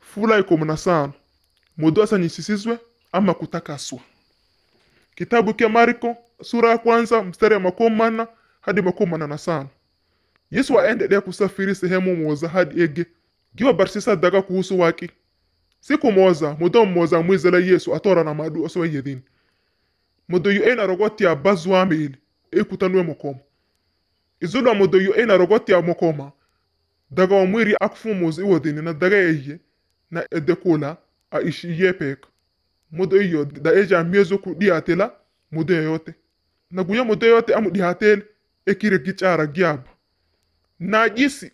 Fula iko mnasano mudu asanyisisizwe ama kutakaswa. Kitabu kia Marko sura ya kwanza mstari ya 40 hadi 45. Yesu aendelea kusafiri sehemu moza hadi ege giwa barsisa daga kuhusu waki. Siku moza mudo moza mwizela Yesu atora na madu oswa yedini. Mudo yu ena rogoti ya bazwa mili kutanwe mokoma. Izulu mudo yu ena rogoti ya mokoma daga wa mwiri akufumuzi iwodini na daga eye na edekula aishi yepeka. Mudo iyo da eja miezo kudiatela mudo yote. Na guya mudo yote amu dihatel ekire gichara giaba. Najisi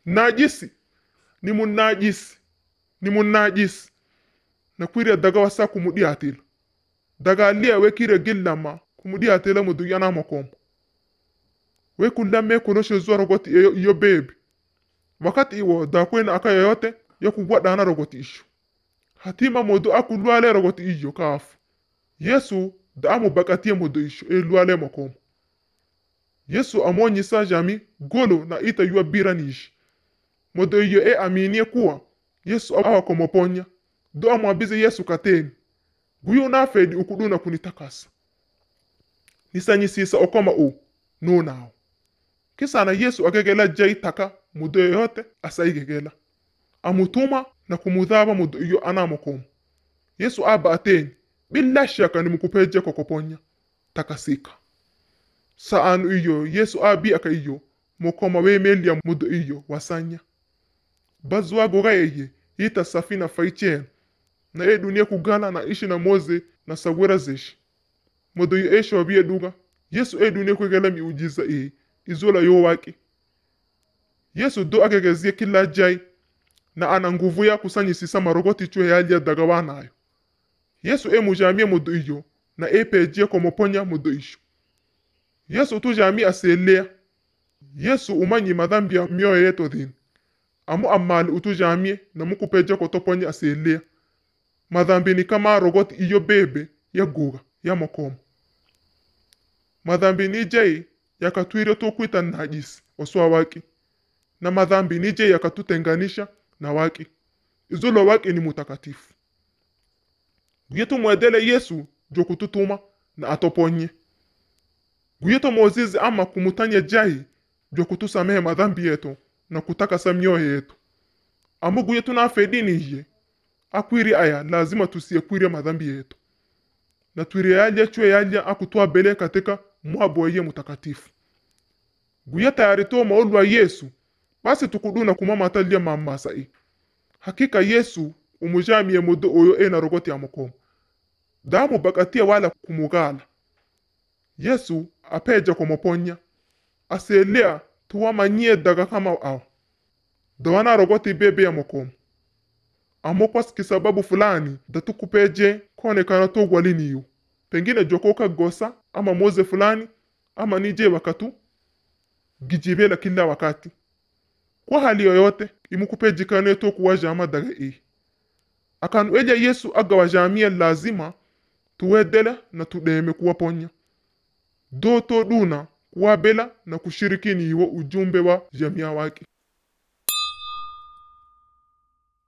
ni mun najisi na kwiri daga wasa kumudi atil daga alia we kire gillama kumudi atila mudu yana makom we kullame kunoshe zuwa rogoti iyo baby wakati iwo da kwena aka yoyote yoku gwada na rogoti ishu hatima mudu akulwale rogoti iyo kafu Yesu da amu bakatie mudu ishu luale makom Yesu amonyisa jami golo na ita yuwa biranishi mudu iyo aminie kuwa Yesu awa komoponya do amwabize Yesu kateni guyo na fedi ukuduna kunitakasa nisanyisisa okoma no nao kisa na Yesu agegela jai taka mudo yote asaigegela amutuma na kumudhaba mudo iyo anamokomo Yesu aba ateni bila shaka nimukupeje kokoponya takasika saanu iyo Yesu abi aka iyo mokoma we melia mudo iyo wasanya bazwa goga yeye ita safina faichen na dunia kugala na ishi na moze na sagwera zeshi modo yu wabie duga Yesu dunia kugala miujiza izola yo waki Yesu do agegezie kila jai na ana nguvu ya kusanyisisa marogoti chwe yalia daga wanayo Yesu mujamie modo iyo na pejie komoponya modo isho Yesu tujamie aselea Yesu umanyi madhambi ya mioyo yetu dhini amu amali utujamie na mukupeja kotoponya aselea madhambi ni kama rogoti iyo bebe ya guga ya mokomo madhambi ni jai yakatwire tokuita najisi oswa waki na madhambi ni jai yakatutenganisha na waki izulo waki ni mutakatifu guyeto mwedele Yesu jokututuma na atoponye guyeto mozizi ama kumutanya jai jokutusamehe madhambi yetu na kutakasa mioyo yetu amugu yetu na fedini hiye akwiri aya lazima tusiyekwire madhambi yetu na twiri yalia chwe yalia akutoa bele katika mwabo ye mutakatifu guya tayari to maulwa Yesu basi tukuduna kumama talia mamasa hakika Yesu umujamie mudo oyo na rogoti ya mokomo damu bakatia wala kumugala Yesu apeja komoponya aselea tuwamanyie daga kama awa dawana rogoti bebe ya mokomo amokwas kisababu fulani datukupeje kone kana togwalini yu pengine jokoka gosa ama moze fulani ama nije wakatu gijibela kila wakati kwa hali yoyote imukupeji kane tokuwaja ama daga akanu eja Yesu agawajamia lazima tuwedela na tudeme kuwaponya do to duna kuwabela na kushiriki ni iwo ujumbe wa jamia waki